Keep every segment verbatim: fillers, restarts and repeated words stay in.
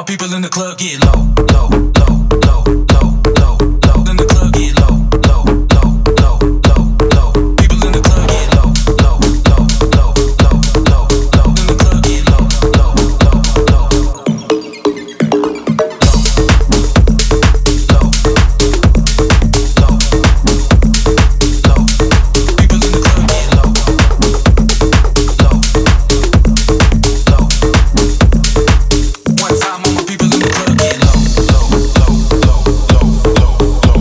my people in the club get low, low, low, low, low, low, low. In the club get low, low, low, low, low, low. People in the club get low, low, low, low, low, low, low. In the club get low, low, low, low, low, low. People in the club get low, low, low. One time all my people in the club get low, low, low, low, low, low, low,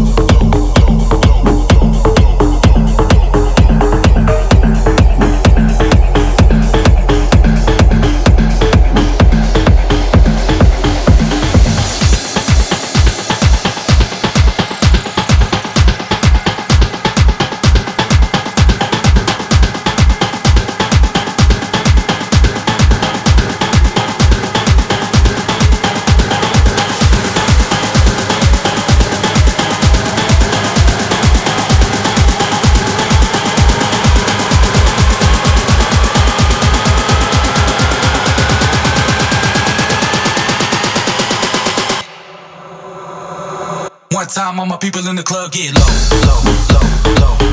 One time all my people in the club get low, low, low, low.